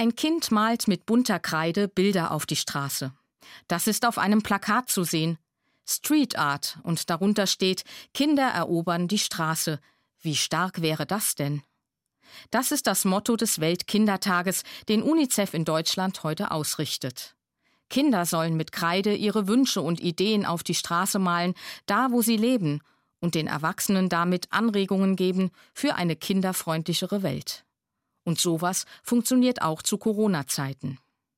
Ein Kind malt mit bunter Kreide Bilder auf die Straße. Das ist auf einem Plakat zu sehen. Street Art, und darunter steht: Kinder erobern die Straße. Wie stark wäre das denn? Das ist das Motto des Weltkindertages, den UNICEF in Deutschland heute ausrichtet. Kinder sollen mit Kreide ihre Wünsche und Ideen auf die Straße malen, da wo sie leben, und den Erwachsenen damit Anregungen geben für eine kinderfreundlichere Welt. Und sowas funktioniert auch zu Corona-Zeiten.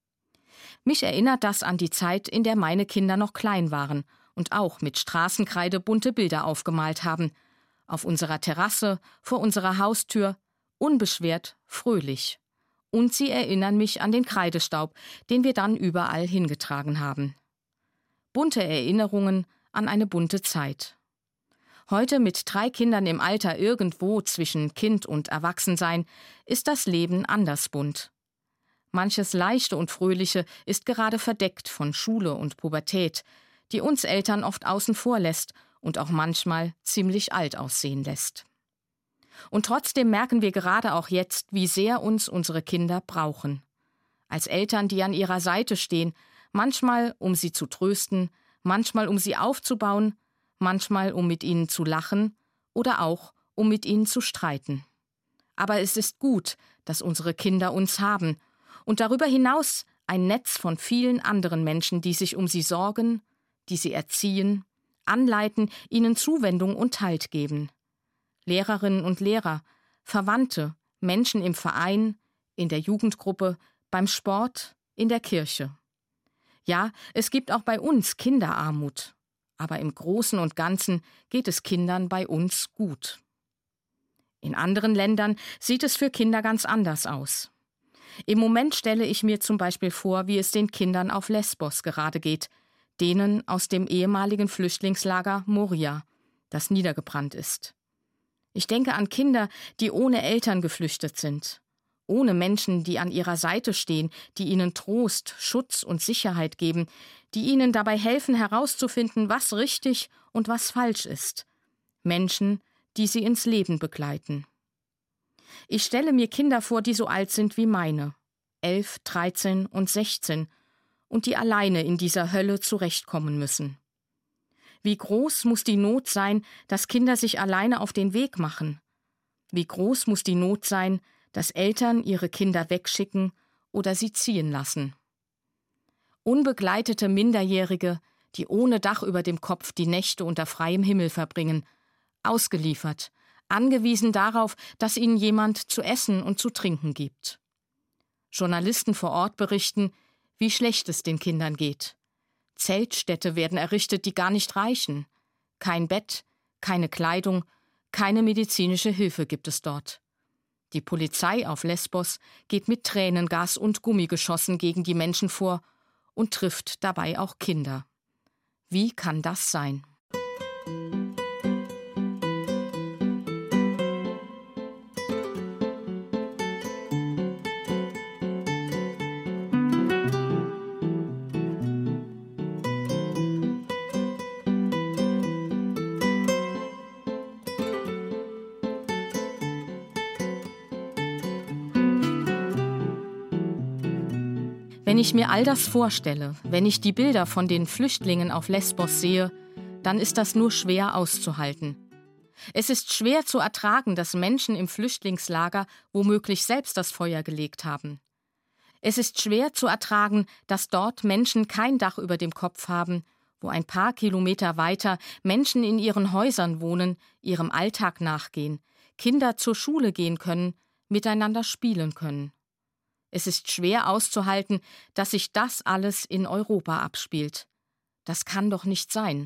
Mich erinnert das an die Zeit, in der meine Kinder noch klein waren und auch mit Straßenkreide bunte Bilder aufgemalt haben. Auf unserer Terrasse, vor unserer Haustür, unbeschwert, fröhlich. Und sie erinnern mich an den Kreidestaub, den wir dann überall hingetragen haben. Bunte Erinnerungen an eine bunte Zeit. Heute mit 3 Kindern im Alter irgendwo zwischen Kind und Erwachsensein ist das Leben anders bunt. Manches Leichte und Fröhliche ist gerade verdeckt von Schule und Pubertät, die uns Eltern oft außen vor lässt und auch manchmal ziemlich alt aussehen lässt. Und trotzdem merken wir gerade auch jetzt, wie sehr uns unsere Kinder brauchen. Als Eltern, die an ihrer Seite stehen, manchmal um sie zu trösten, manchmal um sie aufzubauen, manchmal um mit ihnen zu lachen oder auch um mit ihnen zu streiten. Aber es ist gut, dass unsere Kinder uns haben und darüber hinaus ein Netz von vielen anderen Menschen, die sich um sie sorgen, die sie erziehen, anleiten, ihnen Zuwendung und Halt geben. Lehrerinnen und Lehrer, Verwandte, Menschen im Verein, in der Jugendgruppe, beim Sport, in der Kirche. Ja, es gibt auch bei uns Kinderarmut. Aber im Großen und Ganzen geht es Kindern bei uns gut. In anderen Ländern sieht es für Kinder ganz anders aus. Im Moment stelle ich mir zum Beispiel vor, wie es den Kindern auf Lesbos gerade geht, denen aus dem ehemaligen Flüchtlingslager Moria, das niedergebrannt ist. Ich denke an Kinder, die ohne Eltern geflüchtet sind, ohne Menschen, die an ihrer Seite stehen, die ihnen Trost, Schutz und Sicherheit geben, die ihnen dabei helfen herauszufinden, was richtig und was falsch ist. Menschen, die sie ins Leben begleiten. Ich stelle mir Kinder vor, die so alt sind wie meine, 11, 13 und 16, und die alleine in dieser Hölle zurechtkommen müssen. Wie groß muss die Not sein, dass Kinder sich alleine auf den Weg machen? Wie groß muss die Not sein, dass Eltern ihre Kinder wegschicken oder sie ziehen lassen? Unbegleitete Minderjährige, die ohne Dach über dem Kopf die Nächte unter freiem Himmel verbringen, ausgeliefert, angewiesen darauf, dass ihnen jemand zu essen und zu trinken gibt. Journalisten vor Ort berichten, wie schlecht es den Kindern geht. Zeltstädte werden errichtet, die gar nicht reichen. Kein Bett, keine Kleidung, keine medizinische Hilfe gibt es dort. Die Polizei auf Lesbos geht mit Tränengas und Gummigeschossen gegen die Menschen vor und trifft dabei auch Kinder. Wie kann das sein? Wenn ich mir all das vorstelle, wenn ich die Bilder von den Flüchtlingen auf Lesbos sehe, dann ist das nur schwer auszuhalten. Es ist schwer zu ertragen, dass Menschen im Flüchtlingslager womöglich selbst das Feuer gelegt haben. Es ist schwer zu ertragen, dass dort Menschen kein Dach über dem Kopf haben, wo ein paar Kilometer weiter Menschen in ihren Häusern wohnen, ihrem Alltag nachgehen, Kinder zur Schule gehen können, miteinander spielen können. Es ist schwer auszuhalten, dass sich das alles in Europa abspielt. Das kann doch nicht sein.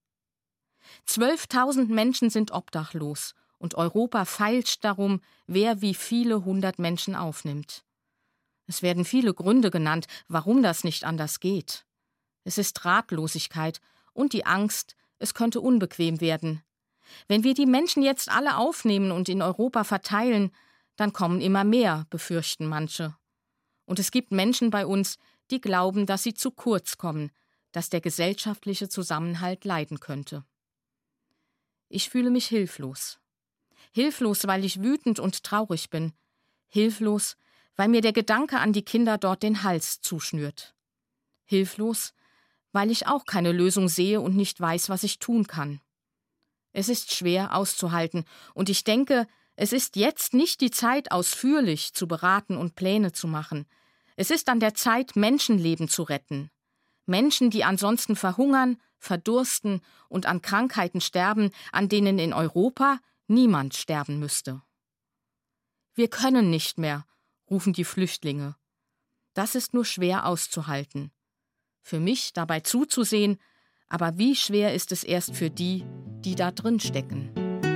12.000 Menschen sind obdachlos und Europa feilscht darum, wer wie viele 100 Menschen aufnimmt. Es werden viele Gründe genannt, warum das nicht anders geht. Es ist Ratlosigkeit und die Angst, es könnte unbequem werden. Wenn wir die Menschen jetzt alle aufnehmen und in Europa verteilen, dann kommen immer mehr, befürchten manche. Und es gibt Menschen bei uns, die glauben, dass sie zu kurz kommen, dass der gesellschaftliche Zusammenhalt leiden könnte. Ich fühle mich hilflos. Hilflos, weil ich wütend und traurig bin. Hilflos, weil mir der Gedanke an die Kinder dort den Hals zuschnürt. Hilflos, weil ich auch keine Lösung sehe und nicht weiß, was ich tun kann. Es ist schwer auszuhalten, und ich denke, es ist jetzt nicht die Zeit, ausführlich zu beraten und Pläne zu machen. Es ist an der Zeit, Menschenleben zu retten. Menschen, die ansonsten verhungern, verdursten und an Krankheiten sterben, an denen in Europa niemand sterben müsste. Wir können nicht mehr, rufen die Flüchtlinge. Das ist nur schwer auszuhalten. Für mich dabei zuzusehen, aber wie schwer ist es erst für die, die da drin stecken.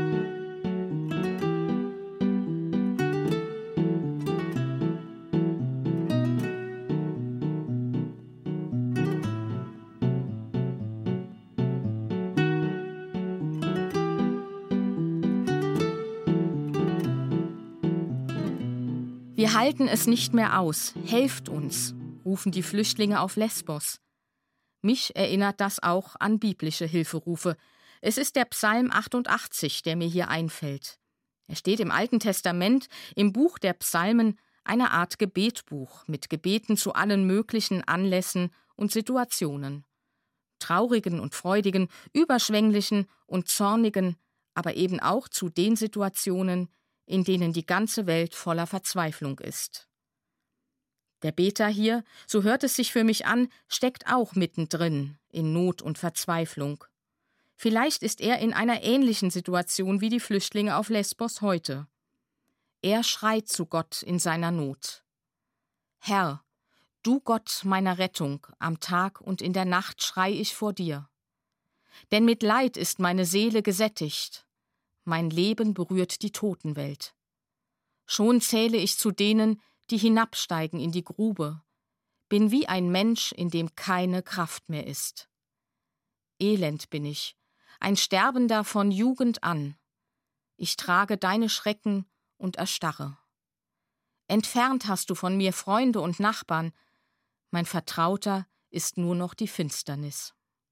Wir halten es nicht mehr aus, helft uns, rufen die Flüchtlinge auf Lesbos. Mich erinnert das auch an biblische Hilferufe. Es ist der Psalm 88, der mir hier einfällt. Er steht im Alten Testament, im Buch der Psalmen, eine Art Gebetbuch mit Gebeten zu allen möglichen Anlässen und Situationen. Traurigen und freudigen, überschwänglichen und zornigen, aber eben auch zu den Situationen, in denen die ganze Welt voller Verzweiflung ist. Der Beter hier, so hört es sich für mich an, steckt auch mittendrin in Not und Verzweiflung. Vielleicht ist er in einer ähnlichen Situation wie die Flüchtlinge auf Lesbos heute. Er schreit zu Gott in seiner Not. Herr, du Gott meiner Rettung, am Tag und in der Nacht schrei ich vor dir. Denn mit Leid ist meine Seele gesättigt. Mein Leben berührt die Totenwelt. Schon zähle ich zu denen, die hinabsteigen in die Grube, bin wie ein Mensch, in dem keine Kraft mehr ist. Elend bin ich, ein Sterbender von Jugend an. Ich trage deine Schrecken und erstarre. Entfernt hast du von mir Freunde und Nachbarn, mein Vertrauter ist nur noch die Finsternis.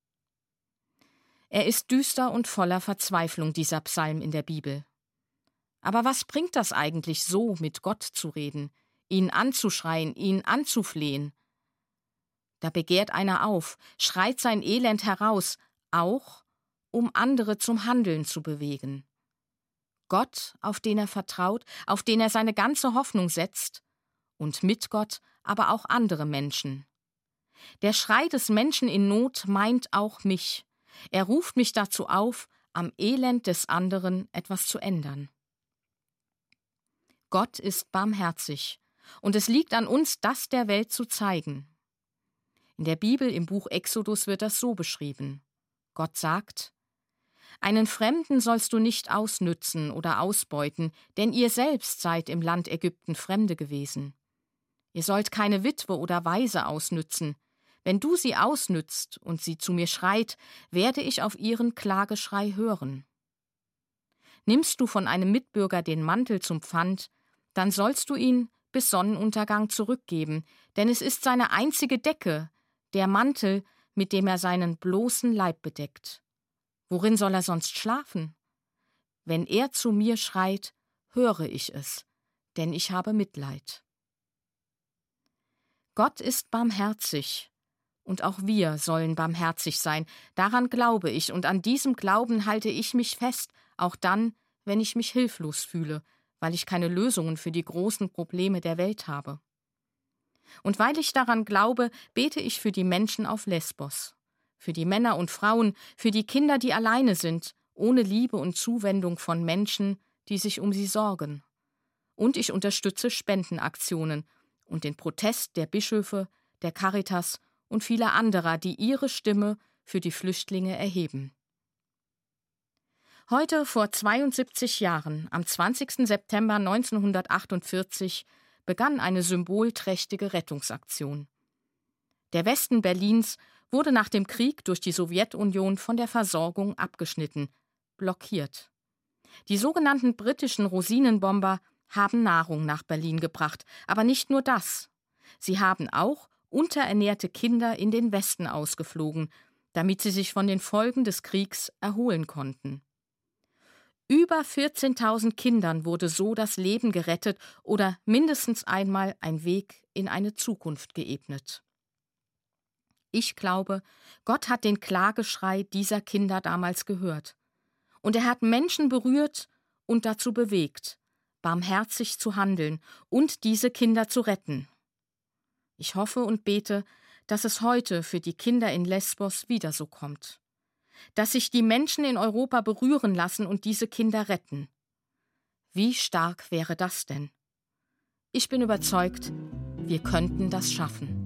Er ist düster und voller Verzweiflung, dieser Psalm in der Bibel. Aber was bringt das eigentlich, so mit Gott zu reden, ihn anzuschreien, ihn anzuflehen? Da begehrt einer auf, schreit sein Elend heraus, auch um andere zum Handeln zu bewegen. Gott, auf den er vertraut, auf den er seine ganze Hoffnung setzt, und mit Gott aber auch andere Menschen. Der Schrei des Menschen in Not meint auch mich. Er ruft mich dazu auf, am Elend des anderen etwas zu ändern. Gott ist barmherzig, und es liegt an uns, das der Welt zu zeigen. In der Bibel im Buch Exodus wird das so beschrieben. Gott sagt: Einen Fremden sollst du nicht ausnützen oder ausbeuten, denn ihr selbst seid im Land Ägypten Fremde gewesen. Ihr sollt keine Witwe oder Waise ausnützen. Wenn du sie ausnützt und sie zu mir schreit, werde ich auf ihren Klageschrei hören. Nimmst du von einem Mitbürger den Mantel zum Pfand, dann sollst du ihn bis Sonnenuntergang zurückgeben, denn es ist seine einzige Decke, der Mantel, mit dem er seinen bloßen Leib bedeckt. Worin soll er sonst schlafen? Wenn er zu mir schreit, höre ich es, denn ich habe Mitleid. Gott ist barmherzig, und auch wir sollen barmherzig sein. Daran glaube ich, und an diesem Glauben halte ich mich fest, auch dann, wenn ich mich hilflos fühle, weil ich keine Lösungen für die großen Probleme der Welt habe. Und weil ich daran glaube, bete ich für die Menschen auf Lesbos, für die Männer und Frauen, für die Kinder, die alleine sind, ohne Liebe und Zuwendung von Menschen, die sich um sie sorgen. Und ich unterstütze Spendenaktionen und den Protest der Bischöfe, der Caritas und vieler anderer, die ihre Stimme für die Flüchtlinge erheben. Heute vor 72 Jahren, am 20. September 1948, begann eine symbolträchtige Rettungsaktion. Der Westen Berlins wurde nach dem Krieg durch die Sowjetunion von der Versorgung abgeschnitten, blockiert. Die sogenannten britischen Rosinenbomber haben Nahrung nach Berlin gebracht, aber nicht nur das. Sie haben auch unterernährte Kinder in den Westen ausgeflogen, damit sie sich von den Folgen des Kriegs erholen konnten. Über 14.000 Kindern wurde so das Leben gerettet oder mindestens einmal ein Weg in eine Zukunft geebnet. Ich glaube, Gott hat den Klageschrei dieser Kinder damals gehört. Und er hat Menschen berührt und dazu bewegt, barmherzig zu handeln und diese Kinder zu retten. Ich hoffe und bete, dass es heute für die Kinder in Lesbos wieder so kommt. Dass sich die Menschen in Europa berühren lassen und diese Kinder retten. Wie stark wäre das denn? Ich bin überzeugt, wir könnten das schaffen.